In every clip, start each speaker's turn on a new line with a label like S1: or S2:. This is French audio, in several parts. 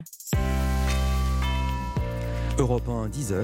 S1: Europe 1, 10h.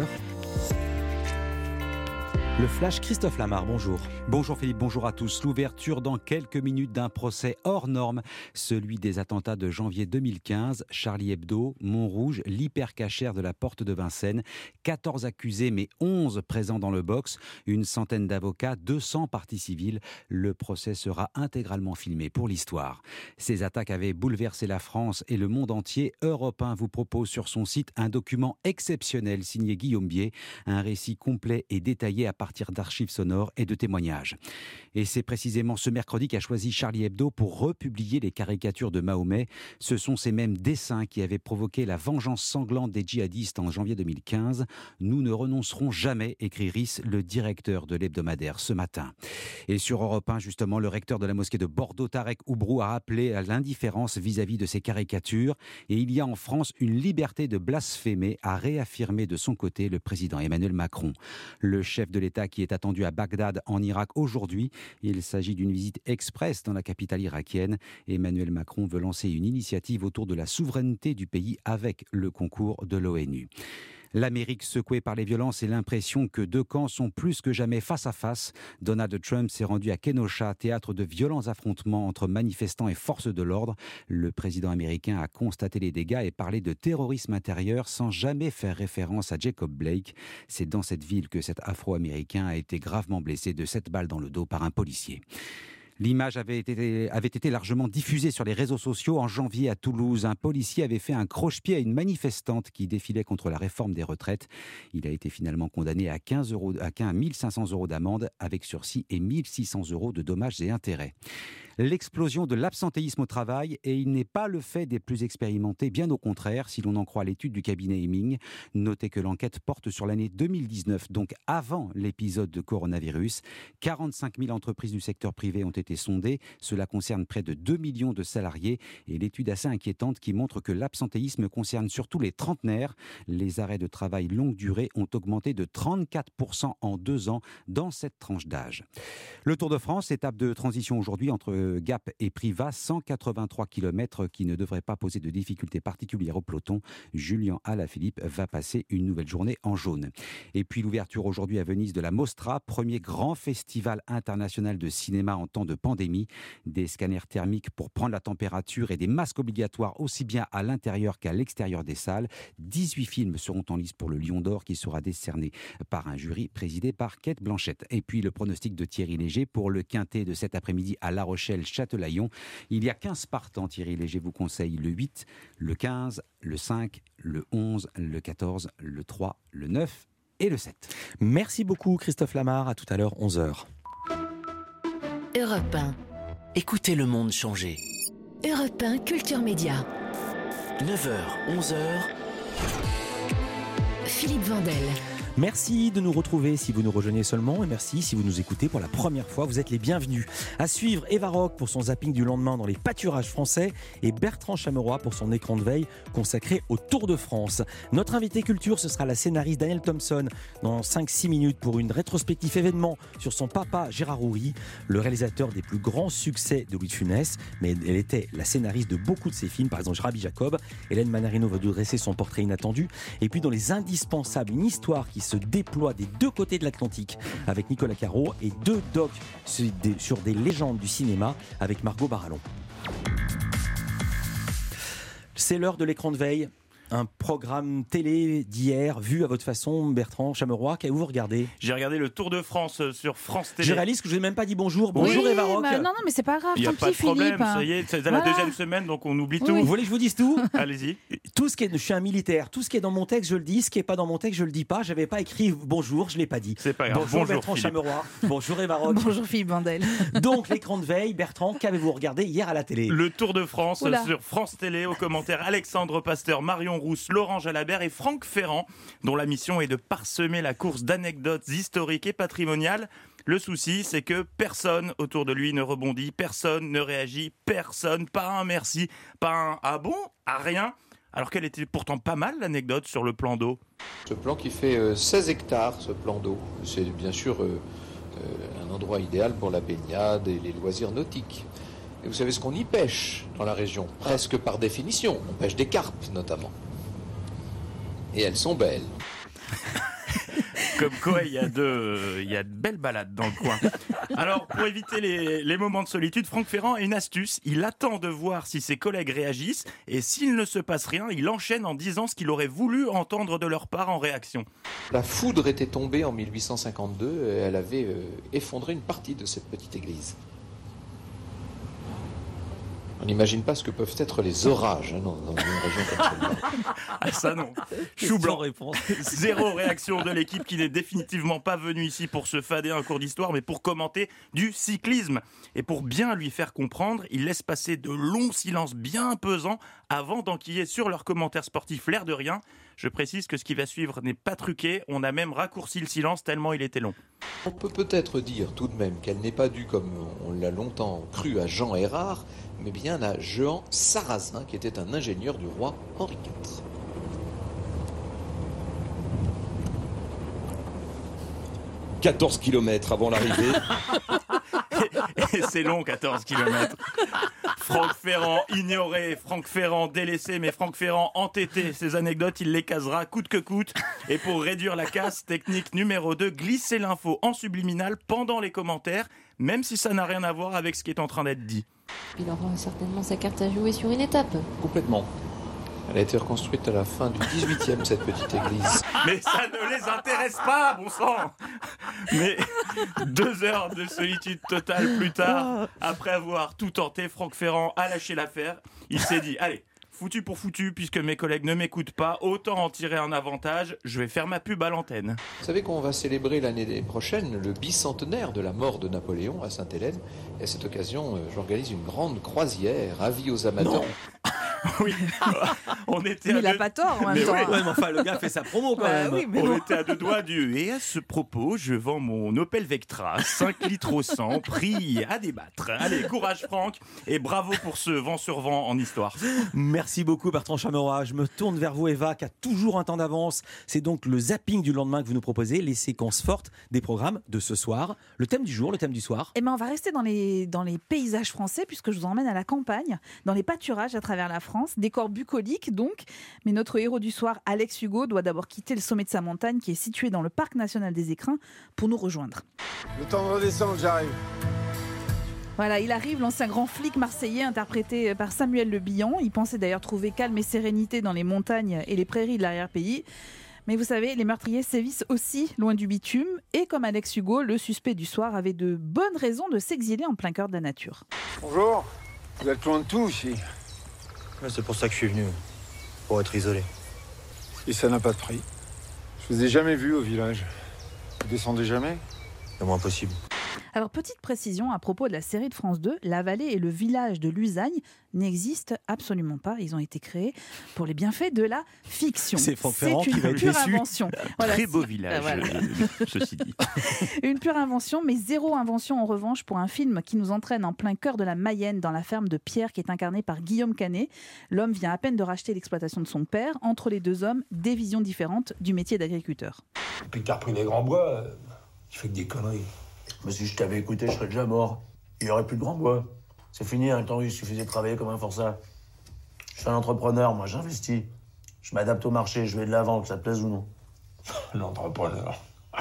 S1: Le Flash, Christophe Lamar, bonjour.
S2: Bonjour Philippe, bonjour à tous. L'ouverture dans quelques minutes d'un procès hors norme, celui des attentats de janvier 2015, Charlie Hebdo, Montrouge, l'hypercachère de la porte de Vincennes. 14 accusés mais 11 présents dans le box, une centaine d'avocats, 200 parties civiles. Le procès sera intégralement filmé pour l'histoire. Ces attaques avaient bouleversé la France et le monde entier. Europe 1 vous propose sur son site un document exceptionnel signé Guillaume Bier, un récit complet et détaillé à partir d'archives sonores et de témoignages. Et c'est précisément ce mercredi qu'a choisi Charlie Hebdo pour republier les caricatures de Mahomet. Ce sont ces mêmes dessins qui avaient provoqué la vengeance sanglante des djihadistes en janvier 2015. Nous ne renoncerons jamais, écrit Riss, le directeur de l'hebdomadaire, ce matin. Et sur Europe 1, justement, le recteur de la mosquée de Bordeaux, Tarek Oubrou, a appelé à l'indifférence vis-à-vis de ces caricatures. Et il y a en France une liberté de blasphémer, a réaffirmé de son côté le président Emmanuel Macron. Le chef de l'État qui est attendu à Bagdad en Irak aujourd'hui. Il s'agit d'une visite express dans la capitale irakienne. Emmanuel Macron veut lancer une initiative autour de la souveraineté du pays avec le concours de l'ONU. L'Amérique secouée par les violences et l'impression que deux camps sont plus que jamais face à face. Donald Trump s'est rendu à Kenosha, théâtre de violents affrontements entre manifestants et forces de l'ordre. Le président américain a constaté les dégâts et parlé de terrorisme intérieur sans jamais faire référence à Jacob Blake. C'est dans cette ville que cet Afro-Américain a été gravement blessé de 7 balles dans le dos par un policier. L'image avait été largement diffusée sur les réseaux sociaux. En janvier, à Toulouse, un policier avait fait un croche-pied à une manifestante qui défilait contre la réforme des retraites. Il a été finalement condamné à 1 500 € d'amende avec sursis et 1 600 € de dommages et intérêts. L'explosion de l'absentéisme au travail, et il n'est pas le fait des plus expérimentés, bien au contraire, si l'on en croit l'étude du cabinet Heming. Notez que l'enquête porte sur l'année 2019, donc avant l'épisode de coronavirus. 45 000 entreprises du secteur privé ont été sondées. Cela concerne près de 2 millions de salariés. Et l'étude assez inquiétante qui montre que l'absentéisme concerne surtout les trentenaires. Les arrêts de travail longue durée ont augmenté de 34% en 2 ans dans cette tranche d'âge. Le Tour de France, étape de transition aujourd'hui entre Gap et Privas, 183 km qui ne devraient pas poser de difficultés particulières au peloton. Julien Alaphilippe va passer une nouvelle journée en jaune. Et puis l'ouverture aujourd'hui à Venise de la Mostra, premier grand festival international de cinéma en temps de pandémie. Des scanners thermiques pour prendre la température et des masques obligatoires aussi bien à l'intérieur qu'à l'extérieur des salles. 18 films seront en lice pour le Lion d'Or qui sera décerné par un jury présidé par Cate Blanchett. Et puis le pronostic de Thierry Léger pour le quintet de cet après-midi à La Rochelle Châtelaillon. Il y a 15 partants. Thierry Léger vous conseille le 8, le 15, le 5, le 11, le 14, le 3, le 9 et le 7.
S1: Merci beaucoup Christophe Lamar, à tout à l'heure 11h.
S3: Europe 1.
S4: Écoutez le monde changer.
S3: Europe 1 Culture Média.
S4: 9h, 11h.
S3: Philippe Vandel.
S1: Merci de nous retrouver si vous nous rejoignez seulement et merci si vous nous écoutez pour la première fois. Vous êtes les bienvenus. À suivre, Eva Rock pour son zapping du lendemain dans les pâturages français et Bertrand Chameroy pour son écran de veille consacré au Tour de France. Notre invité culture, ce sera la scénariste Danielle Thompson dans 5-6 minutes pour une rétrospective événement sur son papa Gérard Houry, le réalisateur des plus grands succès de Louis de Funès. Mais elle était la scénariste de beaucoup de ses films, par exemple Rabbi Jacob. Hélène Manarino va nous dresser son portrait inattendu. Et puis dans les indispensables, une histoire qui se déploie des deux côtés de l'Atlantique avec Nicolas Caro et 2 docs sur des légendes du cinéma avec Margot Barallon. C'est l'heure de l'écran de veille. Un programme télé d'hier, vu à votre façon, Bertrand Chameroy, qu'avez-vous regardé ?
S5: J'ai regardé le Tour de France sur France Télé.
S1: Je réalise que je n'ai même pas dit bonjour. Bonjour
S6: oui,
S1: Eva Rock.
S6: non, mais c'est pas grave.
S5: Il n'y a pas de problème, ça y est, c'est la
S6: Voilà.
S5: deuxième semaine, donc on oublie tout.
S1: Vous voulez que je vous dise tout ?
S5: Allez-y.
S1: Tout ce qui est, je suis un militaire, tout ce qui est dans mon texte, je le dis, ce qui n'est pas dans mon texte, je le dis pas. J'avais pas écrit bonjour, je l'ai pas dit.
S5: C'est pas grave.
S1: Bonjour Bertrand
S5: Philippe.
S1: Chameroy. Bonjour Eva Rock.
S6: Bonjour Philippe Vandel.
S1: Donc l'écran de veille, Bertrand, qu'avez-vous regardé hier à la télé ?
S5: Le Tour de France
S6: Oula.
S5: sur France Télé, aux commentaires Alexandre Pasteur, Marion Rousse, Laurent Jalabert et Franck Ferrand, dont la mission est de parsemer la course d'anecdotes historiques et patrimoniales. Le souci, c'est que personne autour de lui ne rebondit, personne ne réagit, personne, pas un merci, pas un ah bon, à rien. Alors qu'elle était pourtant pas mal l'anecdote sur le plan d'eau.
S7: Ce plan qui fait 16 hectares, ce plan d'eau, c'est bien sûr un endroit idéal pour la baignade et les loisirs nautiques. Et vous savez ce qu'on y pêche dans la région, presque par définition. On pêche des carpes notamment. Et elles sont belles.
S5: Comme quoi, il y a de belles balades dans le coin. Alors, pour éviter les moments de solitude, Franck Ferrand a une astuce. Il attend de voir si ses collègues réagissent et s'il ne se passe rien, il enchaîne en disant ce qu'il aurait voulu entendre de leur part en réaction.
S7: La foudre était tombée en 1852 et elle avait effondré une partie de cette petite église. On n'imagine pas ce que peuvent être les orages dans une région comme celle-là.
S5: Ah ça non. Chou blanc. Zéro réaction de l'équipe qui n'est définitivement pas venue ici pour se fader un cours d'histoire, mais pour commenter du cyclisme. Et pour bien lui faire comprendre, il laisse passer de longs silences bien pesants avant d'enquiller sur leurs commentaires sportifs l'air de rien. Je précise que ce qui va suivre n'est pas truqué, on a même raccourci le silence tellement il était long.
S7: On peut peut-être dire tout de même qu'elle n'est pas due, comme on l'a longtemps cru, à Jean Hérard, mais bien à Jehan Sarrazin, qui était un ingénieur du roi Henri IV. «
S6: 14 km avant l'arrivée. »
S5: Et c'est long, 14 km. Franck Ferrand ignoré, Franck Ferrand délaissé, mais Franck Ferrand entêté. Ces anecdotes, il les casera coûte que coûte. Et pour réduire la casse, technique numéro 2, glisser l'info en subliminal pendant les commentaires, même si ça n'a rien à voir avec ce qui est en train d'être dit.
S8: Il aura certainement sa carte à jouer sur une étape.
S7: Complètement. Elle a été reconstruite à la fin du 18e, cette petite église.
S5: Mais ça ne les intéresse pas, bon sang. Mais 2 heures de solitude totale plus tard, après avoir tout tenté, Franck Ferrand a lâché l'affaire. Il s'est dit, allez, foutu pour foutu, puisque mes collègues ne m'écoutent pas, autant en tirer un avantage, je vais faire ma pub à l'antenne.
S7: Vous savez qu'on va célébrer l'année prochaine le bicentenaire de la mort de Napoléon à Sainte-Hélène. Et à cette occasion, j'organise une grande croisière, avis aux amateurs.
S1: Non.
S5: Oui, on était
S9: mais il n'a pas tort en même temps.
S1: Ouais, mais enfin, le gars fait sa promo quand même.
S9: Oui,
S5: on était à 2 doigts du. Et à ce propos, je vends mon Opel Vectra, 5 litres au 100, prix à débattre. Allez, courage Franck, et bravo pour ce vent sur vent en histoire.
S1: Merci beaucoup Bertrand Chameroy. Je me tourne vers vous Eva, qui a toujours un temps d'avance. C'est donc le zapping du lendemain que vous nous proposez, les séquences fortes des programmes de ce soir. Le thème du jour, le thème du soir.
S9: Eh ben, on va rester dans les paysages français, puisque je vous emmène à la campagne, dans les pâturages à travers la France, décor bucolique donc, mais notre héros du soir, Alex Hugo, doit d'abord quitter le sommet de sa montagne qui est situé dans le parc national des Écrins pour nous rejoindre.
S10: Le temps de redescendre, j'arrive.
S9: Voilà, il arrive, l'ancien grand flic marseillais interprété par Samuel Le Bihan. Il pensait d'ailleurs trouver calme et sérénité dans les montagnes et les prairies de l'arrière-pays. Mais vous savez, les meurtriers sévissent aussi loin du bitume. Et comme Alex Hugo, le suspect du soir avait de bonnes raisons de s'exiler en plein cœur de la nature.
S10: Bonjour, vous êtes loin de tout ici.
S11: Ouais, c'est pour ça que je suis venu, pour être isolé.
S10: Et ça n'a pas de prix. Je vous ai jamais vu au village. Vous descendez jamais ?
S11: Le moins possible.
S9: Alors, petite précision à propos de la série de France 2, la vallée et le village de Lusagne n'existent absolument pas. Ils ont été créés pour les bienfaits de la fiction.
S1: C'est Franck Ferrand qui va être
S9: pure
S1: déçu.
S9: Invention. Voilà,
S5: Très beau village, ceci dit.
S9: Une pure invention, mais zéro invention en revanche pour un film qui nous entraîne en plein cœur de la Mayenne, dans la ferme de Pierre, qui est incarnée par Guillaume Canet. L'homme vient à peine de racheter l'exploitation de son père. Entre les deux hommes, des visions différentes du métier d'agriculteur.
S12: Depuis que t'as repris les grands bois, tu fais que des conneries. Mais si je t'avais écouté, je serais déjà mort. Il n'y aurait plus de grand bois. C'est fini, un temps où il suffisait de travailler comme un forçat. Je suis un entrepreneur, moi, j'investis. Je m'adapte au marché, je vais de l'avant, que ça te plaise ou non. L'entrepreneur.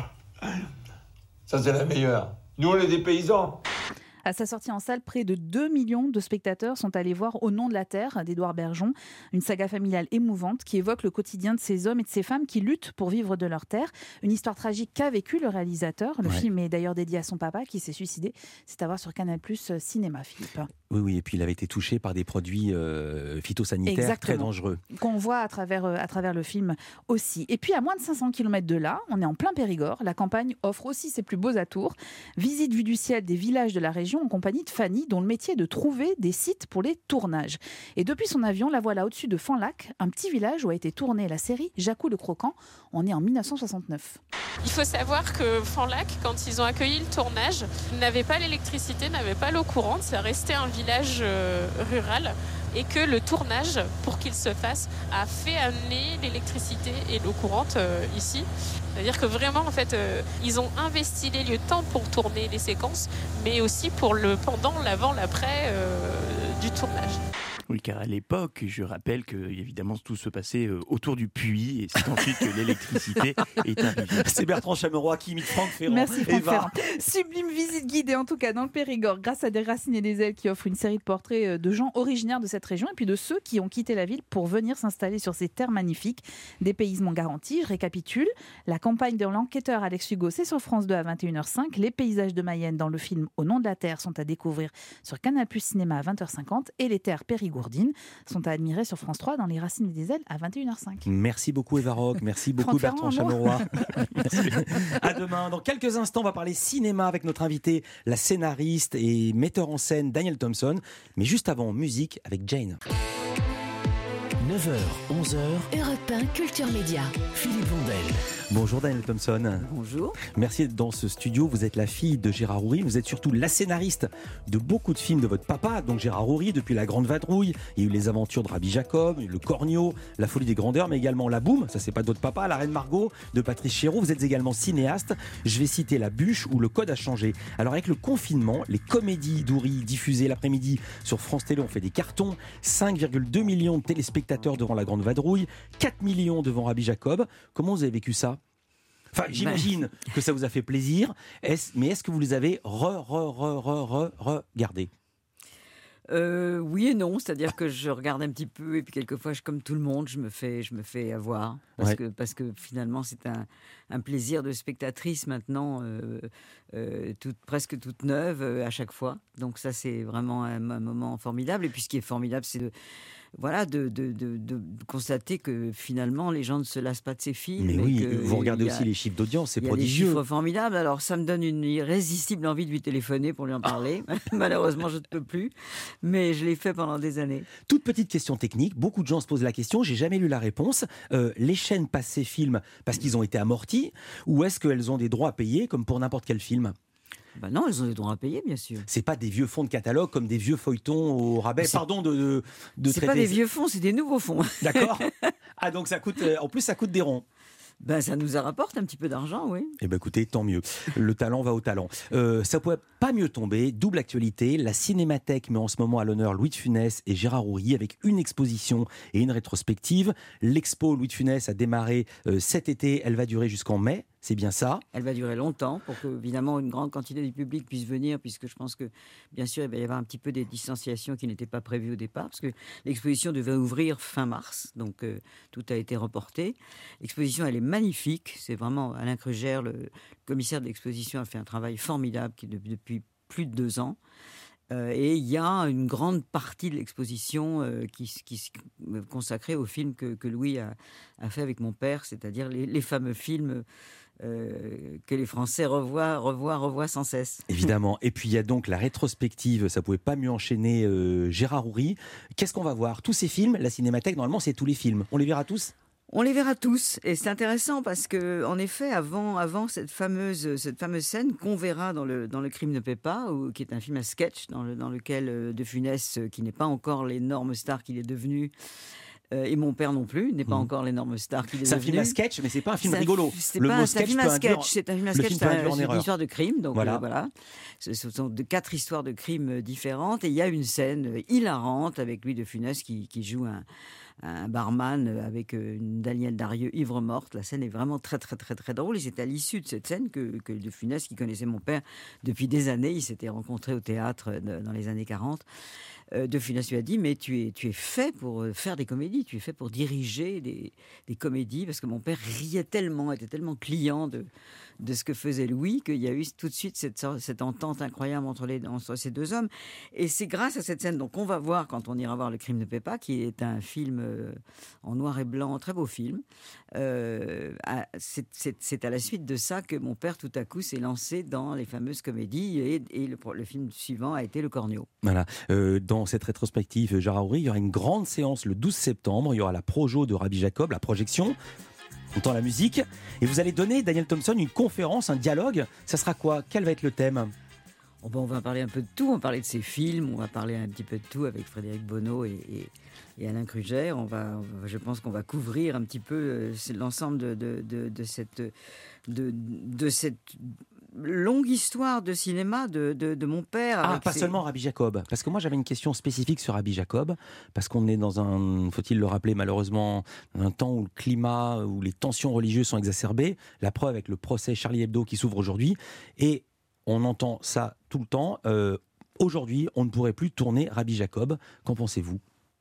S12: Ça, c'est la meilleure. Nous, on est des paysans.
S9: À sa sortie en salle, près de 2 millions de spectateurs sont allés voir Au nom de la terre d'Édouard Bergeon, une saga familiale émouvante qui évoque le quotidien de ces hommes et de ces femmes qui luttent pour vivre de leur terre. Une histoire tragique qu'a vécu le réalisateur. Le film est d'ailleurs dédié à son papa qui s'est suicidé. C'est à voir sur Canal+ Cinéma, Philippe.
S1: Oui, et puis il avait été touché par des produits phytosanitaires. Exactement. Très dangereux.
S9: Qu'on voit à travers le film aussi. Et puis à moins de 500 km de là, on est en plein Périgord. La campagne offre aussi ses plus beaux atours. Visite vue du ciel des villages de la région en compagnie de Fanny, dont le métier est de trouver des sites pour les tournages. Et depuis son avion, la voilà au-dessus de Fanlac, un petit village où a été tournée la série Jacou le Croquant. On est en 1969.
S13: Il faut savoir que Fanlac, quand ils ont accueilli le tournage, n'avait pas l'électricité, n'avait pas l'eau courante. Ça restait un village rural. et que le tournage, pour qu'il se fasse, a fait amener l'électricité et l'eau courante ici. C'est-à-dire que vraiment, en fait, ils ont investi les lieux tant pour tourner les séquences, mais aussi pour le pendant, l'avant, l'après du tournage.
S5: Oui, car à l'époque, je rappelle que évidemment tout se passait autour du puits et c'est ensuite que l'électricité est arrivée.
S1: C'est Bertrand Chameroy qui imite Franck Ferrand.
S9: Merci Franck
S1: Eva.
S9: Ferrand. Sublime visite guidée en tout cas dans le Périgord grâce à Des Racines et des Ailes qui offre une série de portraits de gens originaires de cette région et puis de ceux qui ont quitté la ville pour venir s'installer sur ces terres magnifiques. Dépaysement garanti, je récapitule. La campagne de l'enquêteur Alex Hugo, c'est sur France 2 à 21h05. Les paysages de Mayenne dans le film Au nom de la terre sont à découvrir sur Canal+ Cinéma à 20h50 et les terres périgourdines sont à admirer sur France 3 dans Les Racines et des Ailes à 21h05.
S1: Merci beaucoup Eva Rock, merci beaucoup
S9: Franck
S1: Bertrand
S9: Ferrand,
S1: Chameroy. À demain. Dans quelques instants, on va parler cinéma avec notre invité, la scénariste et metteur en scène Daniel Thompson. Mais juste avant, musique avec Jane.
S4: 9h, 11h,
S3: Europe 1 Culture Média.
S4: Philippe Vandel.
S1: Bonjour Daniel Thompson.
S14: Bonjour.
S1: Merci d'être dans ce studio. Vous êtes la fille de Gérard Houry. Vous êtes surtout la scénariste de beaucoup de films de votre papa, donc Gérard Houry, depuis La Grande Vadrouille. Il y a eu Les Aventures de Rabbi Jacob, Le Cornio, La Folie des Grandeurs, mais également La Boum, ça c'est pas de votre papa, La Reine Margot de Patrice Chéreau. Vous êtes également cinéaste. Je vais citer La Bûche ou Le Code a changé. Alors avec le confinement, les comédies d'Houry diffusées l'après-midi sur France Télé ont fait des cartons. 5,2 millions de téléspectateurs devant La Grande Vadrouille, 4 millions devant Rabbi Jacob. Comment vous avez vécu ça ? Enfin, j'imagine que ça vous a fait plaisir, mais est-ce que vous les avez regardés ?
S14: Oui et non, c'est-à-dire que je regarde un petit peu et puis quelquefois, comme tout le monde, je me fais avoir parce que finalement c'est un plaisir de spectatrice maintenant, presque toute neuve à chaque fois. Donc ça c'est vraiment un moment formidable. Et puis ce qui est formidable, c'est de constater que finalement les gens ne se lassent pas de ces films.
S1: Mais oui, vous regardez aussi les chiffres d'audience, c'est prodigieux.
S14: Il y a des chiffres formidables, alors ça me donne une irrésistible envie de lui téléphoner pour lui en parler. Malheureusement, je ne peux plus, mais je l'ai fait pendant des années.
S1: Toute petite question technique, beaucoup de gens se posent la question, j'ai jamais lu la réponse. Les chaînes passent ces films parce qu'ils ont été amortis, ou est-ce qu'elles ont des droits à payer comme pour n'importe quel film ?
S14: Ben non, elles ont des droits à payer, bien sûr.
S1: C'est pas des vieux fonds de catalogue comme des vieux feuilletons au rabais. Pardon de
S14: c'est
S1: traiter.
S14: Pas des vieux fonds, c'est des nouveaux fonds.
S1: D'accord. Ah donc ça coûte. En plus ça coûte des ronds.
S14: Ben, ça nous rapporte un petit peu d'argent, oui.
S1: Eh ben écoutez, tant mieux. Le talent va au talent. Ça pouvait pas mieux tomber. Double actualité. La Cinémathèque met en ce moment à l'honneur Louis de Funès et Gérard Houry avec une exposition et une rétrospective. L'expo Louis de Funès a démarré cet été. Elle va durer jusqu'en mai. C'est bien ça.
S14: Elle va durer longtemps pour que, évidemment, une grande quantité du public puisse venir, puisque je pense que, bien sûr, il va y avoir un petit peu des distanciations qui n'étaient pas prévues au départ, parce que l'exposition devait ouvrir fin mars, donc tout a été reporté. L'exposition, elle est magnifique. C'est vraiment Alain Krugère, le commissaire de l'exposition, a fait un travail formidable depuis plus de 2 ans. Et il y a une grande partie de l'exposition qui est consacrée aux films que Louis a fait avec mon père, c'est-à-dire les fameux films que les Français revoient sans cesse.
S1: Évidemment. Et puis il y a donc la rétrospective, ça pouvait pas mieux enchaîner Gérard Houry. Qu'est-ce qu'on va voir ? Tous ces films, la Cinémathèque, normalement c'est tous les films. On les verra tous ?
S14: On les verra tous, et c'est intéressant parce que, en effet, avant cette fameuse scène qu'on verra dans le Crime ne paie pas, qui est un film à sketch dans lequel De Funès, qui n'est pas encore l'énorme star qu'il est devenu, et mon père non plus, n'est pas encore l'énorme star qu'il est devenu.
S1: C'est un film à sketch, mais c'est pas un film rigolo.
S14: C'est un film à sketch, c'est une histoire de crime. Donc voilà. Ce sont 4 histoires de crimes différentes, et il y a une scène hilarante avec Louis de Funès qui joue un barman avec une Danielle Darieux ivre morte. La scène est vraiment très très très très drôle, et c'est à l'issue de cette scène que De Funès, qui connaissait mon père depuis des années, ils s'étaient rencontrés au théâtre dans les années 40. De Funès lui a dit: mais tu es fait pour faire des comédies, tu es fait pour diriger des comédies, parce que mon père riait tellement, était tellement client de ce que faisait Louis, qu'il y a eu tout de suite cette entente incroyable entre ces deux hommes. Et c'est grâce à cette scène donc on va voir quand on ira voir Le Crime ne paie pas, qui est un film en noir et blanc, très beau film. C'est à la suite de ça que mon père tout à coup s'est lancé dans les fameuses comédies, et le film suivant a été Le Cornio.
S1: Voilà. Dans cette rétrospective Gérard Houry, il y aura une grande séance le 12 septembre. Il y aura la projo de Rabbi Jacob, la projection. On entend la musique. Et vous allez donner, Daniel Thompson, une conférence, un dialogue. Ça sera quoi ? Quel va être le thème ?
S14: On va parler un peu de tout, on va parler de ses films, on va parler un petit peu de tout avec Frédéric Bonneau et Alain Kruger. Je pense qu'on va couvrir un petit peu l'ensemble de cette longue histoire de cinéma de mon père.
S1: Seulement Rabbi Jacob. Parce que moi, j'avais une question spécifique sur Rabbi Jacob. Parce qu'on est dans faut-il le rappeler, malheureusement, un temps où le climat, où les tensions religieuses sont exacerbées. La preuve avec le procès Charlie Hebdo qui s'ouvre aujourd'hui. Et on entend ça tout le temps. Aujourd'hui, on ne pourrait plus tourner Rabbi Jacob. Qu'en pensez-vous ?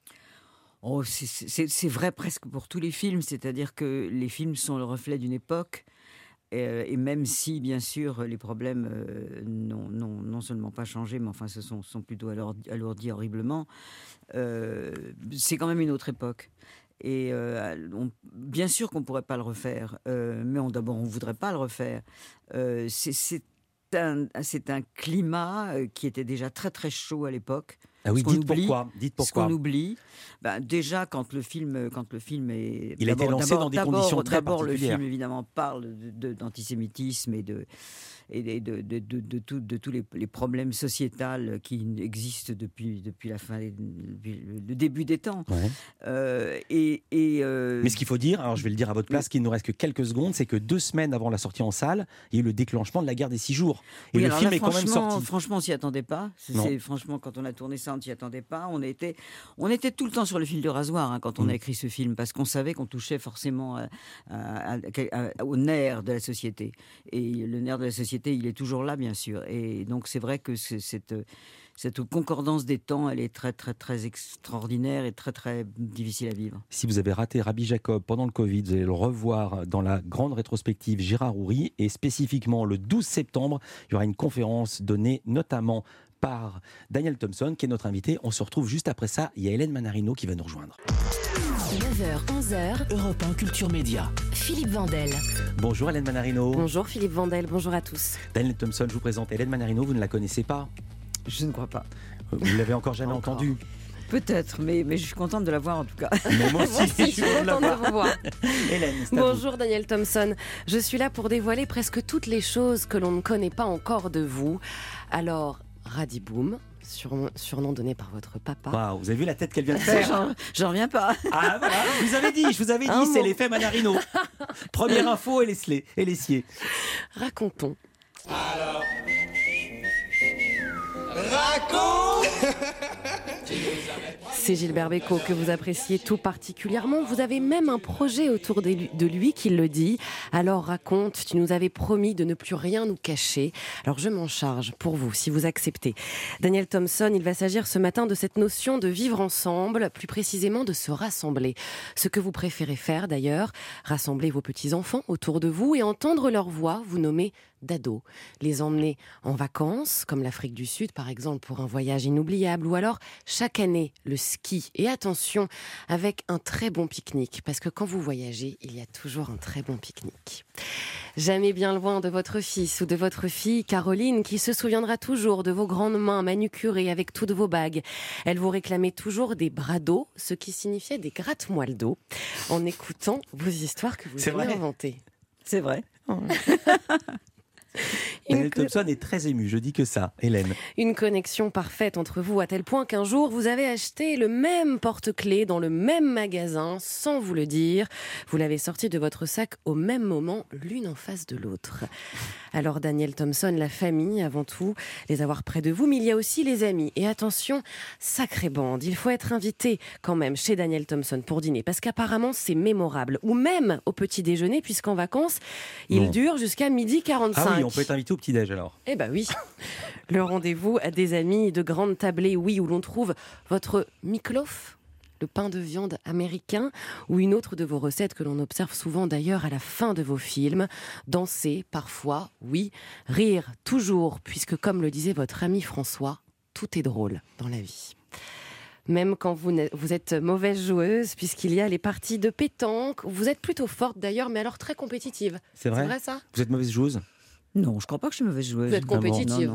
S14: C'est vrai presque pour tous les films. C'est-à-dire que les films sont le reflet d'une époque. Et même si, bien sûr, les problèmes n'ont non seulement pas changé, mais enfin se sont plutôt alourdis horriblement, c'est quand même une autre époque. Et bien sûr qu'on ne pourrait pas le refaire, mais d'abord on ne voudrait pas le refaire. C'est un climat qui était déjà très très chaud à l'époque.
S1: Ah oui, dites pourquoi.
S14: Ce qu'on oublie, déjà quand le film est...
S1: Il a été lancé dans des conditions très particulières.
S14: D'abord, le film évidemment parle d'antisémitisme et de tous les problèmes sociétals qui existent depuis la fin, le début des temps.
S1: Ouais. Mais ce qu'il faut dire, alors je vais le dire à votre place, qu'il ne nous reste que quelques secondes, c'est que 2 semaines avant la sortie en salle, il y a eu le déclenchement de la guerre des 6 jours. Et le film est quand même sorti.
S14: Franchement, on s'y attendait pas. Franchement, quand on a tourné ça, on s'y attendait pas. On était tout le temps sur le fil de rasoir quand on a écrit ce film, parce qu'on savait qu'on touchait forcément au nerf de la société. Et le nerf de la société, il est toujours là, bien sûr. Et donc, c'est vrai que cette concordance des temps, elle est très, très, très extraordinaire et très, très difficile à vivre.
S1: Si vous avez raté Rabbi Jacob pendant le Covid, vous allez le revoir dans la grande rétrospective Gérard Houry. Et spécifiquement, le 12 septembre, il y aura une conférence donnée notamment par Daniel Thompson, qui est notre invité. On se retrouve juste après ça. Il y a Hélène Manarino qui va nous rejoindre.
S3: 9h, 11h,
S4: Europe 1 Culture Média.
S3: Philippe Vandel.
S1: Bonjour Hélène Manarino.
S15: Bonjour Philippe Vandel, bonjour à tous.
S1: Daniel Thompson, je vous présente Hélène Manarino, vous ne la connaissez pas ?
S14: Je ne crois pas.
S1: Vous l'avez encore jamais entendue ?
S14: Peut-être, mais je suis contente de la voir en tout cas.
S1: Mais moi aussi,
S15: je suis contente de vous voir.
S1: Hélène,
S15: bonjour Daniel Thompson. Je suis là pour dévoiler presque toutes les choses que l'on ne connaît pas encore de vous. Alors, Radiboum, surnom donné par votre papa.
S1: Wow, vous avez vu la tête qu'elle vient de faire ?
S14: J'en reviens pas.
S1: Ah voilà, je vous avais dit, c'est l'effet Manarino. Première info et l'essier.
S15: Racontons.
S16: Alors, raconte.
S15: C'est Gilbert Bécaud que vous appréciez tout particulièrement. Vous avez même un projet autour de lui qui le dit. Alors raconte, tu nous avais promis de ne plus rien nous cacher. Alors je m'en charge pour vous, si vous acceptez. Daniel Thompson, il va s'agir ce matin de cette notion de vivre ensemble, plus précisément de se rassembler. Ce que vous préférez faire d'ailleurs, rassembler vos petits-enfants autour de vous et entendre leur voix, vous nommer d'ados. Les emmener en vacances, comme l'Afrique du Sud par exemple, pour un voyage inoubliable, ou alors chaque année le ski. Et attention, avec un très bon pique-nique, parce que quand vous voyagez, il y a toujours un très bon pique-nique. Jamais bien loin de votre fils ou de votre fille, Caroline, qui se souviendra toujours de vos grandes mains manucurées avec toutes vos bagues. Elle vous réclamait toujours des bras d'eau, ce qui signifiait des gratte-moelle d'eau, en écoutant vos histoires que vous avez inventées.
S14: C'est vrai.
S15: Oh.
S1: Daniel Thompson est très ému, je dis que ça, Hélène.
S15: Une connexion parfaite entre vous à tel point qu'un jour vous avez acheté le même porte-clés dans le même magasin sans vous le dire. Vous l'avez sorti de votre sac au même moment, l'une en face de l'autre. Alors Daniel Thompson, la famille avant tout, les avoir près de vous, mais il y a aussi les amis. Et attention, sacrée bande, il faut être invité quand même chez Daniel Thompson pour dîner, parce qu'apparemment c'est mémorable. Ou même au petit déjeuner, puisqu'en vacances, il dure jusqu'à 12h45.
S1: Ah oui, on peut être invité au petit-déj alors.
S15: Eh ben oui. Le rendez-vous à des amis de grande tablée, oui, où l'on trouve votre miklof, le pain de viande américain, ou une autre de vos recettes que l'on observe souvent d'ailleurs à la fin de vos films. Danser, parfois, oui. Rire, toujours, puisque comme le disait votre ami François, tout est drôle dans la vie. Même quand vous êtes mauvaise joueuse, puisqu'il y a les parties de pétanque. Vous êtes plutôt forte d'ailleurs, mais alors très compétitive.
S1: C'est vrai
S15: ça ?
S1: Vous êtes mauvaise joueuse ?
S14: Non, je crois pas que je suis mauvaise joueuse.
S15: Vous êtes compétitive ?
S14: Non.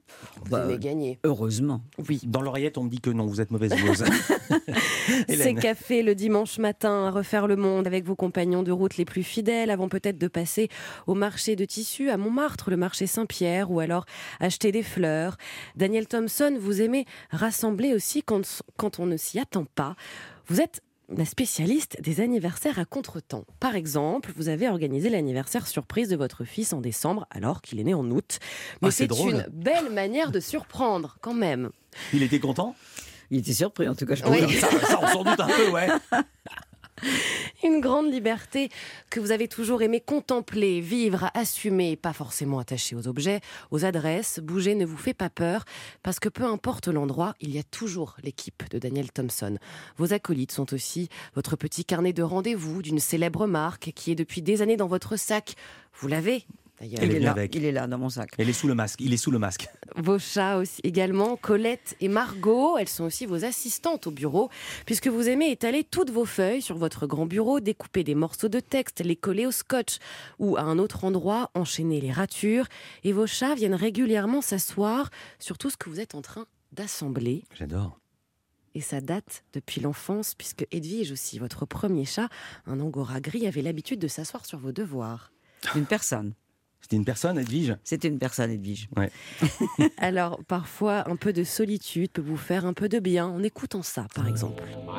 S15: Vous aimez gagner.
S14: Heureusement.
S15: Oui.
S1: Dans l'oreillette, on me dit que non, vous êtes mauvaise joueuse.
S15: C'est café le dimanche matin à refaire le monde avec vos compagnons de route les plus fidèles avant peut-être de passer au marché de tissus à Montmartre, le marché Saint-Pierre ou alors acheter des fleurs. Daniel Thompson, vous aimez rassembler aussi quand on ne s'y attend pas. Vous êtes la spécialiste des anniversaires à contretemps. Par exemple, vous avez organisé l'anniversaire surprise de votre fils en décembre alors qu'il est né en août. Mais c'est une belle manière de surprendre quand même.
S1: Il était content ?
S14: Il était surpris en tout cas.
S1: Ça, on s'en doute un peu, ouais.
S15: Une grande liberté que vous avez toujours aimé contempler, vivre, assumer, pas forcément attaché aux objets, aux adresses. Bouger ne vous fait pas peur parce que peu importe l'endroit, il y a toujours l'équipe de Daniel Thompson. Vos acolytes sont aussi votre petit carnet de rendez-vous d'une célèbre marque qui est depuis des années dans votre sac. Vous l'avez d'ailleurs.
S14: Il est là dans mon sac.
S1: Il est sous le masque.
S15: Vos chats aussi également, Colette et Margot, elles sont aussi vos assistantes au bureau, puisque vous aimez étaler toutes vos feuilles sur votre grand bureau, découper des morceaux de texte, les coller au scotch ou à un autre endroit, enchaîner les ratures. Et vos chats viennent régulièrement s'asseoir sur tout ce que vous êtes en train d'assembler.
S1: J'adore.
S15: Et ça date depuis l'enfance, puisque Edwige aussi, votre premier chat, un angora gris, avait l'habitude de s'asseoir sur vos devoirs.
S14: Une personne.
S1: C'était une personne, Edwige ?
S14: C'était une personne, Edwige.
S1: Ouais.
S15: Alors, parfois, un peu de solitude peut vous faire un peu de bien en écoutant ça, par exemple.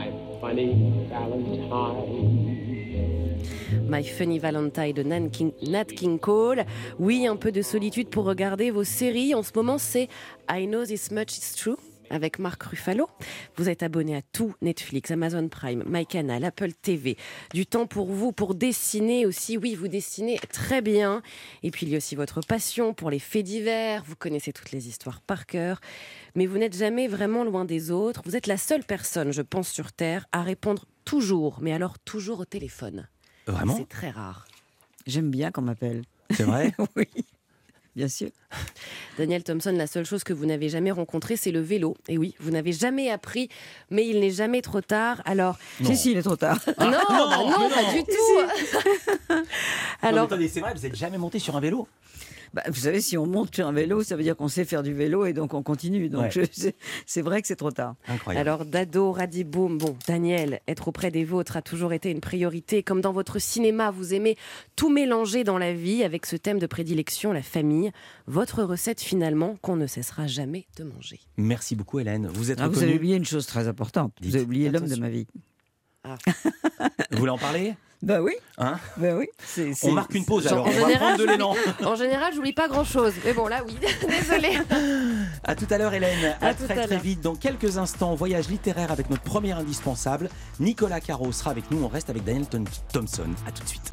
S15: My Funny Valentine de Nat King Cole. Oui, un peu de solitude pour regarder vos séries. En ce moment, c'est I Know This Much Is True avec Marc Ruffalo. Vous êtes abonné à tout, Netflix, Amazon Prime, MyCanal, Apple TV. Du temps pour vous, pour dessiner aussi. Oui, vous dessinez très bien. Et puis il y a aussi votre passion pour les faits divers. Vous connaissez toutes les histoires par cœur. Mais vous n'êtes jamais vraiment loin des autres. Vous êtes la seule personne, je pense, sur Terre à répondre toujours, mais alors toujours au téléphone.
S1: Vraiment ?
S15: C'est très rare.
S14: J'aime bien qu'on m'appelle.
S1: C'est vrai ?
S14: Oui. Bien sûr.
S15: Daniel Thompson, la seule chose que vous n'avez jamais rencontrée, c'est le vélo. Et oui, vous n'avez jamais appris, mais il n'est jamais trop tard. Alors,
S14: si, il est trop tard.
S15: Non, pas du tout.
S1: Alors, non, attendez, c'est vrai, vous n'êtes jamais monté sur un vélo ?
S14: Vous savez, si on monte sur un vélo, ça veut dire qu'on sait faire du vélo et donc on continue. Donc c'est vrai que c'est trop tard.
S1: Incroyable.
S15: Alors Dado, Radiboum, Daniel, être auprès des vôtres a toujours été une priorité. Comme dans votre cinéma, vous aimez tout mélanger dans la vie avec ce thème de prédilection, la famille. Votre recette finalement qu'on ne cessera jamais de manger.
S1: Merci beaucoup Hélène. Vous êtes
S14: Vous avez oublié une chose très importante. Dites. Vous avez oublié l'homme de ma vie.
S15: Ah.
S1: Vous voulez en parler ?
S14: Ben oui.
S1: Hein ?
S14: Ben oui.
S1: On marque une pause alors.
S15: En général, j'oublie pas grand-chose. Mais bon, là, oui. Désolée.
S1: À tout à l'heure, Hélène.
S15: À
S1: très vite. Dans quelques instants, voyage littéraire avec notre premier indispensable. Nicolas Caro sera avec nous. On reste avec Daniel Thompson. À tout de suite.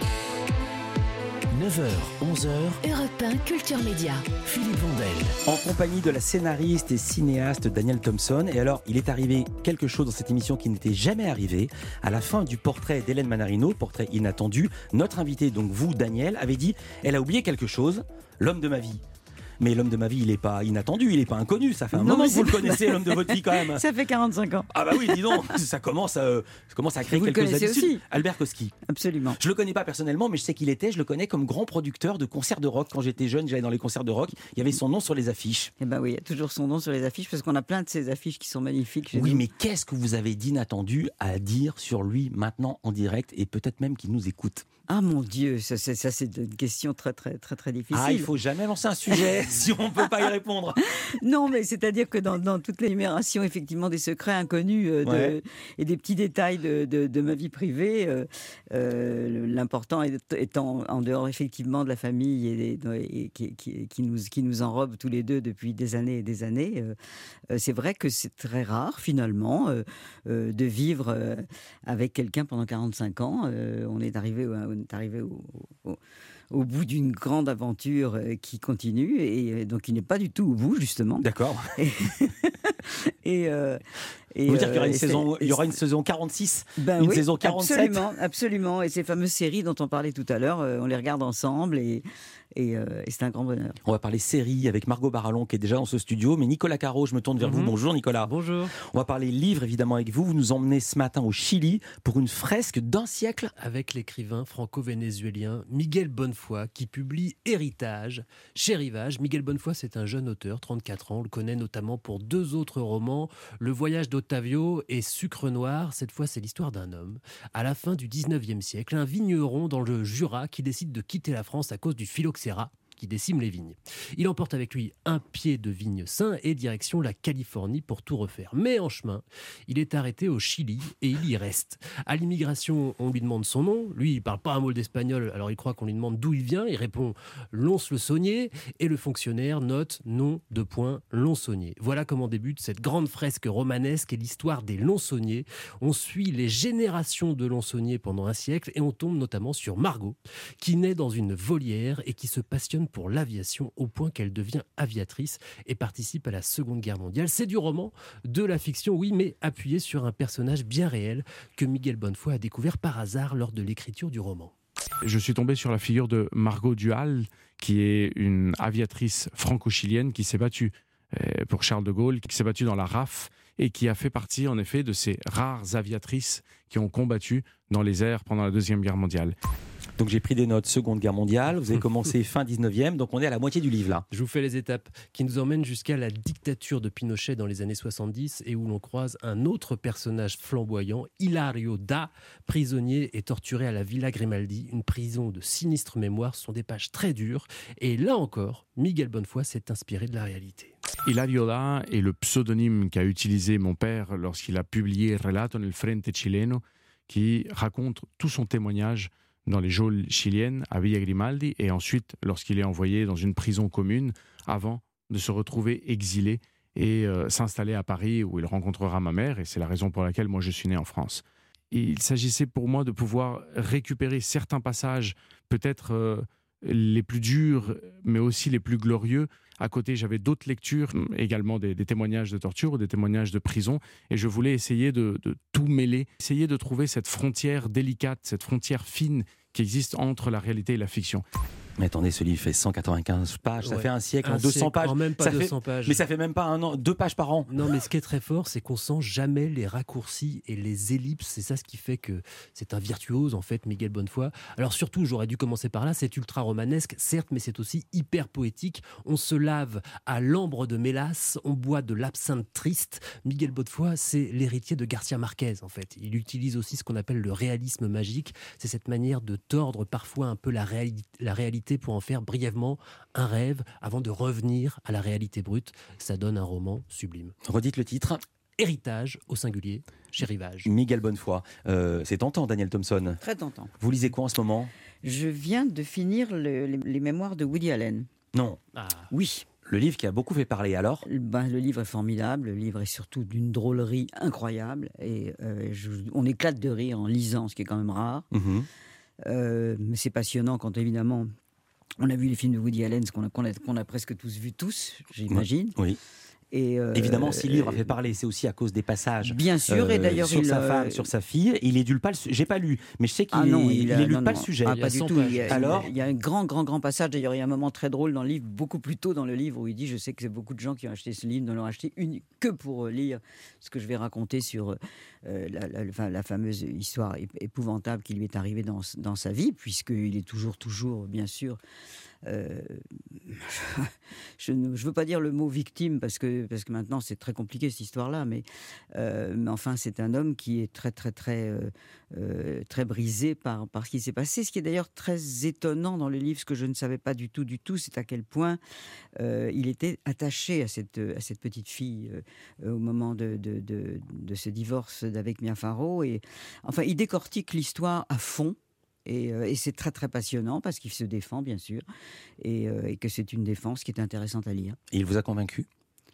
S4: 9h, 11h.
S3: Europe 1 Culture Média.
S4: Philippe Vandel.
S1: En compagnie de la scénariste et cinéaste Daniel Thompson. Et alors, il est arrivé quelque chose dans cette émission qui n'était jamais arrivé. À la fin du portrait d'Hélène Manarino, portrait inattendu, notre invité, donc vous, Daniel, avait dit « Elle a oublié quelque chose, l'homme de ma vie ». Mais l'homme de ma vie, il n'est pas inattendu, il n'est pas inconnu. Ça fait un moment que vous le connaissez, l'homme de votre vie, quand même.
S14: Ça fait 45 ans.
S1: Ah bah oui, dis donc, ça commence à créer quelques habitudes.
S14: Aussi.
S1: Albert Koski.
S14: Absolument.
S1: Je le connais pas personnellement, mais je sais je le connais comme grand producteur de concerts de rock. Quand j'étais jeune, j'allais dans les concerts de rock, il y avait son nom sur les affiches.
S14: Eh ben oui, il y a toujours son nom sur les affiches, parce qu'on a plein de ces affiches qui sont magnifiques chez nous.
S1: Oui, mais qu'est-ce que vous avez d'inattendu à dire sur lui maintenant en direct, et peut-être même qu'il nous écoute?
S14: Ah mon Dieu, ça c'est une question très difficile.
S1: Ah, il faut jamais lancer un sujet si on ne peut pas y répondre.
S14: Non, mais c'est-à-dire que dans toute l'énumération effectivement des secrets inconnus et des petits détails de ma vie privée, l'important étant en dehors effectivement de la famille et qui nous enrobe tous les deux depuis des années et des années. C'est vrai que c'est très rare finalement de vivre avec quelqu'un pendant 45 ans. On est arrivé au bout d'une grande aventure qui continue et donc il n'est pas du tout au bout justement.
S1: D'accord. Vous voulez dire qu'il y aura une saison 46, saison 47.
S14: Absolument. Et ces fameuses séries dont on parlait tout à l'heure, on les regarde ensemble et c'est un grand bonheur.
S1: On va parler séries avec Margot Barallon qui est déjà dans ce studio, mais Nicolas Caro, je me tourne vers vous. Bonjour Nicolas.
S17: Bonjour.
S1: On va parler livres évidemment avec vous. Vous nous emmenez ce matin au Chili pour une fresque d'1 siècle.
S17: Avec l'écrivain franco-vénézuélien Miguel Bonnefoy qui publie Héritage chez Rivage. Miguel Bonnefoy, c'est un jeune auteur, 34 ans. On le connaît notamment pour 2 autres romans, Le Voyage d'Ottavio et Sucre Noir. Cette fois, c'est l'histoire d'un homme. À la fin du 19e siècle, un vigneron dans le Jura qui décide de quitter la France à cause du phylloxéra qui décime les vignes. Il emporte avec lui un pied de vigne sain et direction la Californie pour tout refaire. Mais en chemin, il est arrêté au Chili et il y reste. À l'immigration, on lui demande son nom. Lui, il ne parle pas un mot d'espagnol, alors il croit qu'on lui demande d'où il vient. Il répond « Lons-le-Saunier » et le fonctionnaire note « Nom de point Lons-Saunier ». Voilà comment débute cette grande fresque romanesque et l'histoire des Lons-Sauniers. On suit les générations de Lons-Sauniers pendant 1 siècle et on tombe notamment sur Margot, qui naît dans une volière et qui se passionne pour l'aviation au point qu'elle devient aviatrice et participe à la Seconde Guerre mondiale. C'est du roman, de la fiction, oui, mais appuyé sur un personnage bien réel que Miguel Bonnefoy a découvert par hasard lors de l'écriture du roman.
S18: Je suis tombé sur la figure de Margot Duhal, qui est une aviatrice franco-chilienne qui s'est battue pour Charles de Gaulle, qui s'est battue dans la RAF et qui a fait partie en effet de ces rares aviatrices qui ont combattu dans les airs pendant la Deuxième Guerre mondiale.
S1: Donc j'ai pris des notes, Seconde Guerre mondiale, vous avez commencé fin 19e, donc on est à la moitié du livre là.
S17: Je vous fais les étapes qui nous emmènent jusqu'à la dictature de Pinochet dans les années 70 et où l'on croise un autre personnage flamboyant, Hilario Da, prisonnier et torturé à la Villa Grimaldi, une prison de sinistre mémoire. Ce sont des pages très dures et là encore, Miguel Bonnefoy s'est inspiré de la réalité.
S18: Hilario Da est le pseudonyme qu'a utilisé mon père lorsqu'il a publié Relato nel Frente Chileno, qui raconte tout son témoignage dans les geôles chiliennes à Villa Grimaldi et ensuite lorsqu'il est envoyé dans une prison commune avant de se retrouver exilé et s'installer à Paris où il rencontrera ma mère et c'est la raison pour laquelle moi je suis né en France. Et il s'agissait pour moi de pouvoir récupérer certains passages peut-être les plus durs mais aussi les plus glorieux. À côté, j'avais d'autres lectures, également des témoignages de torture ou des témoignages de prison. Et je voulais essayer de tout mêler, essayer de trouver cette frontière délicate, cette frontière fine qui existe entre la réalité et la fiction.
S1: Mais attendez, ce livre fait 195 pages, ça fait 1 siècle en 200 pages.
S17: En même pas 200 pages.
S1: Mais ça fait même pas 1 an, 2 pages par an.
S17: Non, mais ce qui est très fort, c'est qu'on sent jamais les raccourcis et les ellipses. C'est ça ce qui fait que c'est un virtuose, en fait, Miguel Bonnefoy. Alors surtout, j'aurais dû commencer par là, c'est ultra romanesque, certes, mais c'est aussi hyper poétique. On se lave à l'ambre de mélasse, on boit de l'absinthe triste. Miguel Bonnefoy, c'est l'héritier de Garcia Marquez, en fait. Il utilise aussi ce qu'on appelle le réalisme magique. C'est cette manière de tordre parfois un peu la réalité pour en faire brièvement un rêve avant de revenir à la réalité brute. Ça donne un roman sublime.
S1: Redites le titre.
S17: Héritage au singulier chez Rivage.
S1: Miguel Bonnefoy. C'est tentant, Daniel Thompson.
S14: Très tentant.
S1: Vous lisez quoi en ce moment ?
S14: Je viens de finir les mémoires de Woody Allen.
S1: Non.
S14: Oui.
S1: Le livre qui a beaucoup fait parler, alors ?
S14: Le livre est formidable, le livre est surtout d'une drôlerie incroyable et on éclate de rire en lisant, ce qui est quand même rare. Mais c'est passionnant quand évidemment on a vu les films de Woody Allen, qu'on a presque tous vu j'imagine.
S1: Oui.
S14: Et
S1: évidemment, si le livre a fait parler, c'est aussi à cause des passages.
S14: Bien sûr, et d'ailleurs
S1: sur sa femme, sur sa fille. Il édule pas. J'ai pas lu, mais je sais qu'il élude pas le sujet.
S14: Pas du tout.
S1: Alors,
S14: il y a un grand passage. D'ailleurs, il y a un moment très drôle dans le livre, beaucoup plus tôt dans le livre, où il dit: je sais que c'est beaucoup de gens qui ont acheté ce livre, ne l'ont acheté que pour lire ce que je vais raconter sur la fameuse histoire épouvantable qui lui est arrivée dans sa vie, puisqu'il est toujours, bien sûr. Je ne veux pas dire le mot victime parce que maintenant c'est très compliqué cette histoire-là, mais enfin c'est un homme qui est très brisé par ce qui s'est passé. Ce qui est d'ailleurs très étonnant dans le livre, ce que je ne savais pas du tout, c'est à quel point il était attaché à cette petite fille au moment de ce divorce d'avec Mia Farrow. Et enfin, il décortique l'histoire à fond. Et c'est très très passionnant parce qu'il se défend bien sûr et que c'est une défense qui est intéressante à lire.
S1: Et il vous a convaincu ?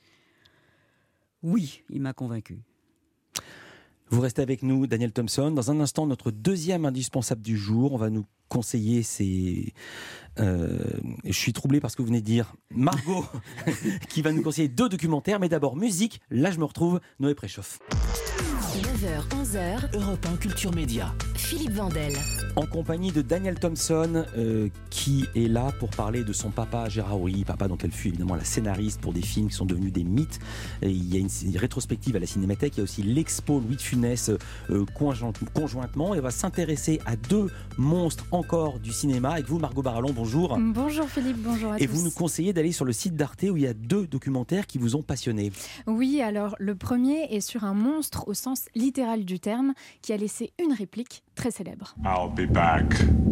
S14: Oui, il m'a convaincu.
S1: Vous restez avec nous, Daniel Thompson. Dans un instant, notre deuxième indispensable du jour, on va nous conseiller je suis troublé par ce que vous venez de dire. Margot, qui va nous conseiller 2 documentaires. Mais d'abord, musique. Là, je me retrouve Noé Préchoff.
S3: 9h, 11h,
S4: Europe 1 Culture Média.
S3: Philippe Vandel.
S1: En compagnie de Daniel Thompson, qui est là pour parler de son papa Gérard Houry, papa dont elle fut évidemment la scénariste pour des films qui sont devenus des mythes. Et il y a une rétrospective à la Cinémathèque, il y a aussi l'expo Louis de Funès conjointement. Et on va s'intéresser à 2 monstres encore du cinéma. Avec vous, Margot Barallon, bonjour.
S19: Bonjour Philippe, bonjour à tous.
S1: Et vous nous conseillez d'aller sur le site d'Arte où il y a 2 documentaires qui vous ont passionné.
S19: Oui, alors le premier est sur un monstre au sens littéral du terme qui a laissé une réplique très célèbre.
S20: I'll be back.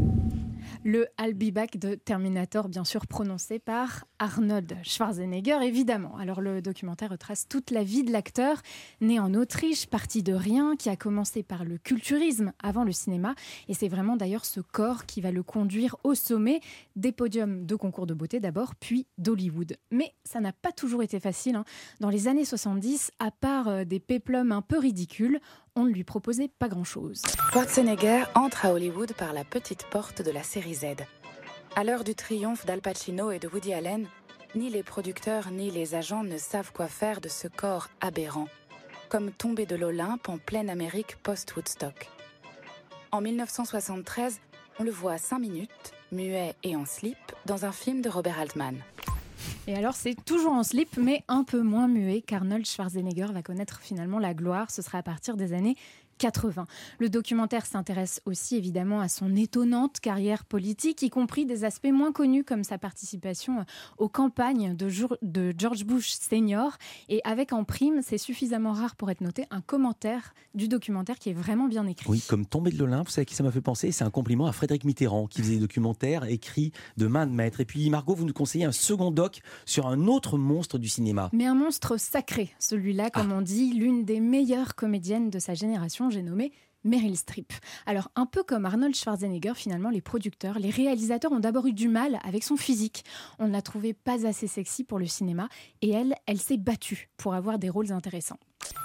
S19: Le I'll be back de Terminator, bien sûr prononcé par Arnold Schwarzenegger, évidemment. Alors le documentaire retrace toute la vie de l'acteur, né en Autriche, parti de rien, qui a commencé par le culturisme avant le cinéma. Et c'est vraiment d'ailleurs ce corps qui va le conduire au sommet des podiums de concours de beauté d'abord, puis d'Hollywood. Mais ça n'a pas toujours été facile. Dans les années 70, à part des péplums un peu ridicules, on ne lui proposait pas grand-chose.
S21: Schwarzenegger entre à Hollywood par la petite porte de la série Z. À l'heure du triomphe d'Al Pacino et de Woody Allen, ni les producteurs ni les agents ne savent quoi faire de ce corps aberrant, comme tombé de l'Olympe en pleine Amérique post-Woodstock. En 1973, on le voit 5 minutes, muet et en slip, dans un film de Robert Altman.
S19: Et alors c'est toujours en slip mais un peu moins muet qu'Arnold Schwarzenegger va connaître finalement la gloire. Ce sera à partir des années 80. Le documentaire s'intéresse aussi évidemment à son étonnante carrière politique, y compris des aspects moins connus comme sa participation aux campagnes de George Bush Senior. Et avec en prime, c'est suffisamment rare pour être noté, un commentaire du documentaire qui est vraiment bien écrit.
S1: Oui, comme Tombé de l'Olympe, vous savez qui ça m'a fait penser, c'est un compliment à Frédéric Mitterrand qui faisait des documentaires écrits de main de maître. Et puis Margot, vous nous conseillez un second doc sur un autre monstre du cinéma.
S19: Mais un monstre sacré, celui-là, comme on dit, l'une des meilleures comédiennes de sa génération, j'ai nommé Meryl Streep. Alors, un peu comme Arnold Schwarzenegger, finalement, les producteurs, les réalisateurs ont d'abord eu du mal avec son physique. On ne la trouvait pas assez sexy pour le cinéma et elle s'est battue pour avoir des rôles intéressants.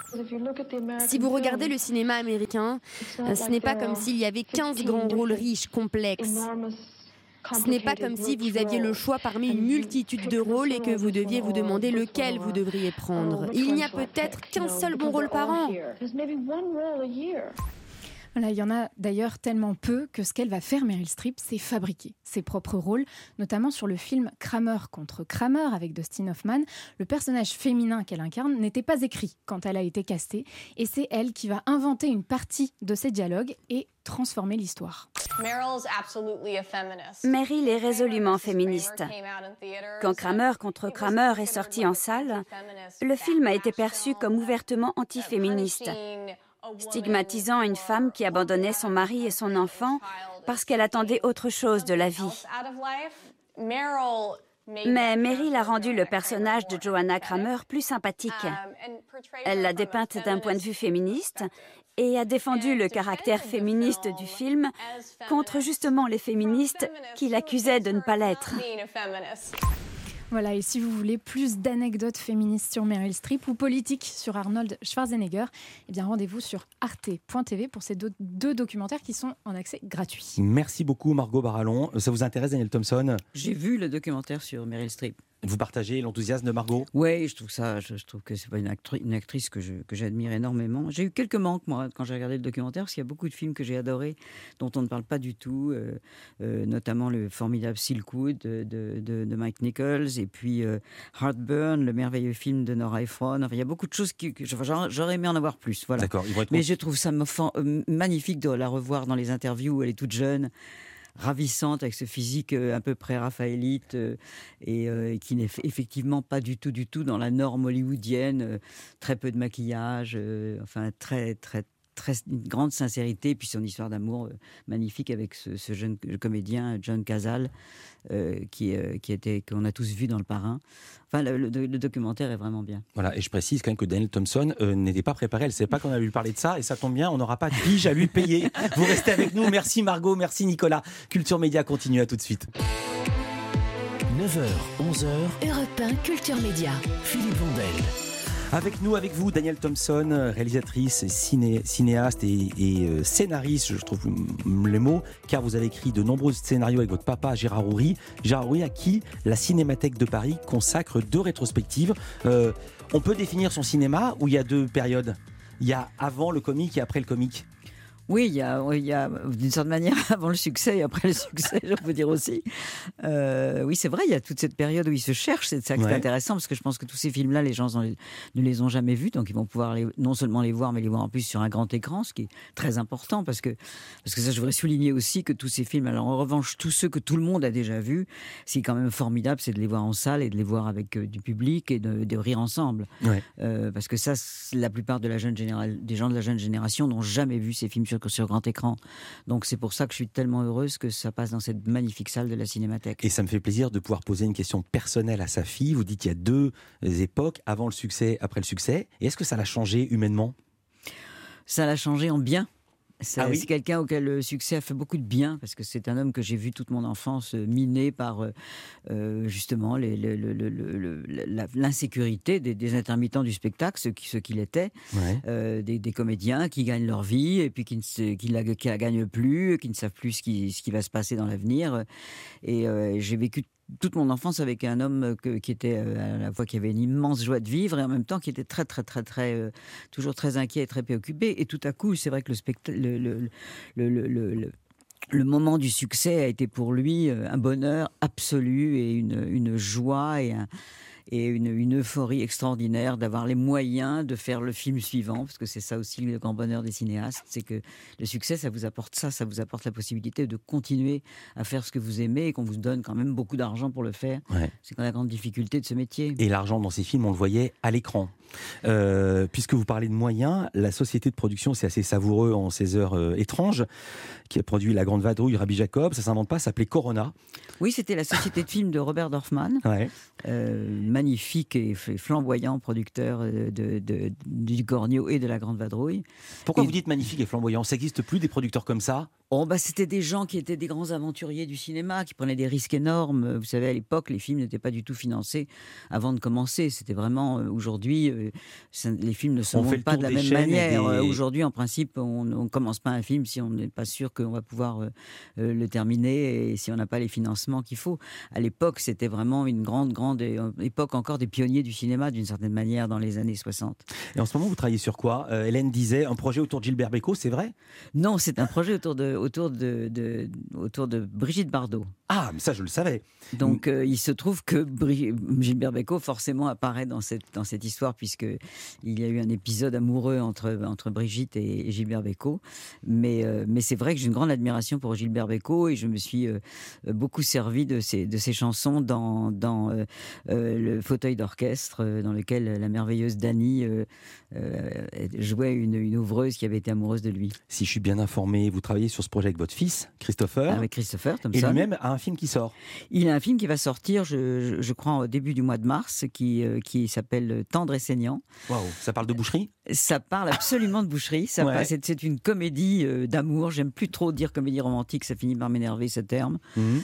S22: Si vous regardez le cinéma américain, ce n'est pas comme s'il y avait 15 grands rôles riches, complexes. Ce n'est pas comme si vous aviez le choix parmi une multitude de rôles et que vous deviez vous demander lequel vous devriez prendre. Il n'y a peut-être qu'un seul bon rôle par an.
S19: Voilà, il y en a d'ailleurs tellement peu que ce qu'elle va faire, Meryl Streep, c'est fabriquer ses propres rôles, notamment sur le film Kramer contre Kramer avec Dustin Hoffman. Le personnage féminin qu'elle incarne n'était pas écrit quand elle a été castée et c'est elle qui va inventer une partie de ses dialogues et transformer l'histoire.
S23: Meryl est résolument féministe. Quand Kramer contre Kramer est sorti en salle, le film a été perçu comme ouvertement antiféministe, stigmatisant une femme qui abandonnait son mari et son enfant parce qu'elle attendait autre chose de la vie. Mais Meryl a rendu le personnage de Joanna Kramer plus sympathique. Elle l'a dépeinte d'un point de vue féministe et a défendu le caractère féministe du film contre justement les féministes qui l'accusaient de ne pas l'être.
S19: Voilà, et si vous voulez plus d'anecdotes féministes sur Meryl Streep ou politiques sur Arnold Schwarzenegger, eh bien rendez-vous sur arte.tv pour ces 2 documentaires qui sont en accès gratuit.
S1: Merci beaucoup Margot Barallon. Ça vous intéresse, Daniel Thompson ?
S14: J'ai vu le documentaire sur Meryl Streep.
S1: Vous partagez l'enthousiasme de Margot ?
S14: Oui, je trouve que c'est pas une actrice que j'admire énormément. J'ai eu quelques manques, moi, quand j'ai regardé le documentaire, parce qu'il y a beaucoup de films que j'ai adorés, dont on ne parle pas du tout, notamment le formidable Silkwood de Mike Nichols, et puis Heartburn, le merveilleux film de Nora Ephron. Enfin, il y a beaucoup de choses que j'aurais aimé en avoir plus. Voilà.
S1: D'accord,
S14: mais je trouve ça magnifique de la revoir dans les interviews où elle est toute jeune, ravissante, avec ce physique un peu pré-raphaélite et qui n'est effectivement pas du tout dans la norme hollywoodienne, très peu de maquillage, enfin très une grande sincérité, puis son histoire d'amour magnifique avec ce jeune comédien John Cazale qu'on a tous vu dans Le Parrain. Enfin, le documentaire est vraiment bien.
S1: Voilà, et je précise quand même que Daniel Thompson n'était pas préparé, elle ne savait pas qu'on allait lui parler de ça, et ça tombe bien, on n'aura pas de pige à lui payer. Vous restez avec nous, merci Margot, merci Nicolas. Culture Média continue, à tout de suite.
S4: 9h, 11h,
S3: Europe 1 Culture Média.
S4: Philippe Vandel.
S1: Avec nous, avec vous, Daniel Thompson, réalisatrice, cinéaste et scénariste, je trouve les mots, car vous avez écrit de nombreux scénarios avec votre papa Gérard Houry. Gérard Houry à qui la Cinémathèque de Paris consacre 2 rétrospectives. On peut définir son cinéma où il y a 2 périodes. Il y a avant le comique et après le comique.
S14: Oui, il y a d'une certaine manière avant le succès et après le succès, je peux dire aussi. Oui, c'est vrai, il y a toute cette période où ils se cherchent. C'est ça qui est intéressant, parce que je pense que tous ces films-là, les gens ne les ont jamais vus, donc ils vont pouvoir non seulement les voir, mais les voir en plus sur un grand écran, ce qui est très important, parce que ça, je voudrais souligner aussi que tous ces films, alors en revanche, tous ceux que tout le monde a déjà vus, ce qui est quand même formidable, c'est de les voir en salle et de les voir avec du public et de rire ensemble. Parce que ça, la plupart des gens de la jeune génération n'ont jamais vu ces films sur grand écran. Donc c'est pour ça que je suis tellement heureuse que ça passe dans cette magnifique salle de la Cinémathèque.
S1: Et ça me fait plaisir de pouvoir poser une question personnelle à sa fille. Vous dites qu'il y a 2 époques, avant le succès, après le succès. Et est-ce que ça l'a changé humainement ?
S14: Ça l'a changé en bien. C'est quelqu'un auquel le succès a fait beaucoup de bien, parce que c'est un homme que j'ai vu toute mon enfance miné par justement l'insécurité des intermittents du spectacle, ceux qu'il était, des comédiens qui gagnent leur vie et puis qui la gagnent plus, qui ne savent plus ce qui va se passer dans l'avenir. Et j'ai vécu toute mon enfance avec un homme qui était à la fois qui avait une immense joie de vivre et en même temps qui était très toujours très inquiet et très préoccupé. Et tout à coup, c'est vrai que le moment du succès a été pour lui un bonheur absolu et une joie et une euphorie extraordinaire d'avoir les moyens de faire le film suivant, parce que c'est ça aussi le grand bonheur des cinéastes, c'est que le succès, ça vous apporte la possibilité de continuer à faire ce que vous aimez et qu'on vous donne quand même beaucoup d'argent pour le faire. C'est quand même la grande difficulté de ce métier.
S1: Et l'argent dans ces films, on le voyait à l'écran. Puisque vous parlez de moyens, la société de production, c'est assez savoureux en ces heures étranges, qui a produit La Grande Vadrouille, Rabbi Jacob, ça s'invente pas, ça s'appelait Corona.
S14: Oui, c'était la société de films de Robert Dorfman, magnifique et flamboyant producteur du Cornio et de La Grande Vadrouille.
S1: Pourquoi vous dites magnifique et flamboyant ? Ça n'existe plus des producteurs comme ça ?
S14: C'était des gens qui étaient des grands aventuriers du cinéma, qui prenaient des risques énormes. Vous savez, à l'époque, les films n'étaient pas du tout financés avant de commencer. C'était vraiment, aujourd'hui, les films ne se montent pas de la même manière. Aujourd'hui, en principe, on ne commence pas un film si on n'est pas sûr qu'on va pouvoir le terminer et si on n'a pas les financements qu'il faut. À l'époque, c'était vraiment une grande époque encore des pionniers du cinéma, d'une certaine manière, dans les années 60.
S1: Et en ce moment, vous travaillez sur quoi ? Hélène disait un projet autour de Gilbert Bécaud, c'est vrai ?
S14: Non, c'est un projet autour de Brigitte Bardot.
S1: Ah, mais ça, je le savais.
S14: Donc, il se trouve que Gilbert Bécaud, forcément, apparaît dans cette histoire, puisqu'il y a eu un épisode amoureux entre Brigitte et Gilbert Bécaud. Mais c'est vrai que j'ai une grande admiration pour Gilbert Bécaud et je me suis beaucoup servi de ses chansons dans le fauteuil d'orchestre, dans lequel la merveilleuse Dany jouait une ouvreuse qui avait été amoureuse de lui.
S1: Si je suis bien informé, vous travaillez sur ce projet avec votre fils, Christopher.
S14: Avec Christopher, Thompson.
S1: Et lui-même a un film qui sort.
S14: Il a un film qui va sortir, je crois, au début du mois de mars, qui s'appelle Tendre et saignant.
S1: Waouh, ça parle de boucherie ?
S14: Ça parle absolument de boucherie. C'est une comédie d'amour. J'aime plus trop dire comédie romantique, ça finit par m'énerver ce terme.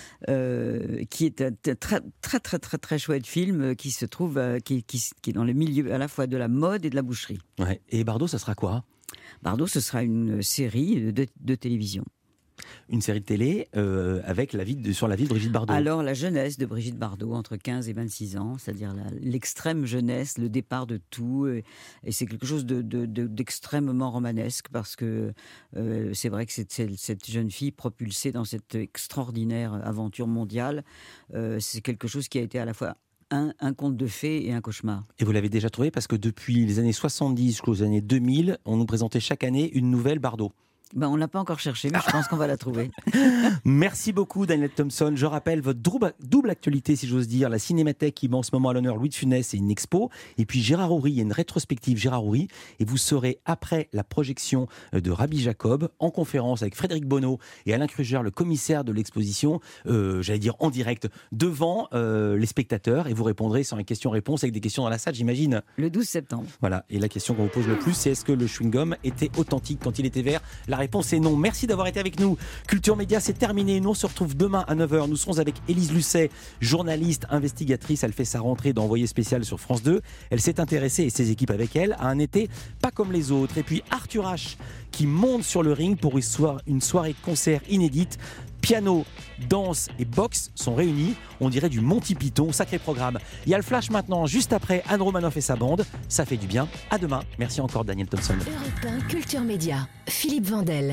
S14: Qui est un très chouette film qui se trouve qui est dans le milieu à la fois de la mode et de la boucherie.
S1: Et Bardot, ça sera quoi ?
S14: Bardot, ce sera une série de télévision.
S1: Une série de télé sur la vie de Brigitte Bardot.
S14: Alors, la jeunesse de Brigitte Bardot, entre 15 et 26 ans, c'est-à-dire l'extrême jeunesse, le départ de tout. Et c'est quelque chose d'extrêmement romanesque, parce que c'est vrai que cette jeune fille propulsée dans cette extraordinaire aventure mondiale, c'est quelque chose qui a été à la fois un conte de fées et un cauchemar.
S1: Et vous l'avez déjà trouvé, parce que depuis les années 70 jusqu'aux années 2000, on nous présentait chaque année une nouvelle Bardot.
S14: On ne l'a pas encore cherché, mais je pense qu'on va la trouver.
S1: Merci beaucoup, Daniel Thompson. Je rappelle votre double actualité, si j'ose dire. La Cinémathèque qui met en ce moment à l'honneur Louis de Funès et une expo. Et puis Gérard Houry, il y a une rétrospective Gérard Houry. Et vous serez, après la projection de Rabbi Jacob, en conférence avec Frédéric Bonneau et Alain Kruger, le commissaire de l'exposition, j'allais dire en direct, devant les spectateurs. Et vous répondrez sans les questions-réponses avec des questions dans la salle, j'imagine.
S14: Le 12 septembre.
S1: Voilà. Et la question qu'on vous pose le plus, c'est est-ce que le chewing-gum était authentique quand il était vert ? La réponse est non. Merci d'avoir été avec nous. Culture Média, c'est terminé. Nous, on se retrouve demain à 9h. Nous serons avec Élise Lucet, journaliste, investigatrice. Elle fait sa rentrée d'envoyé spécial sur France 2. Elle s'est intéressée, et ses équipes avec elle, à un été pas comme les autres. Et puis Arthur H, qui monte sur le ring pour une soirée concert inédite. Piano, danse et boxe sont réunis. On dirait du Monty Python, sacré programme. Il y a le flash maintenant, juste après Anne Romanoff et sa bande. Ça fait du bien. À demain. Merci encore Daniel Thompson.
S3: Europe 1 Culture Média. Philippe Vandel.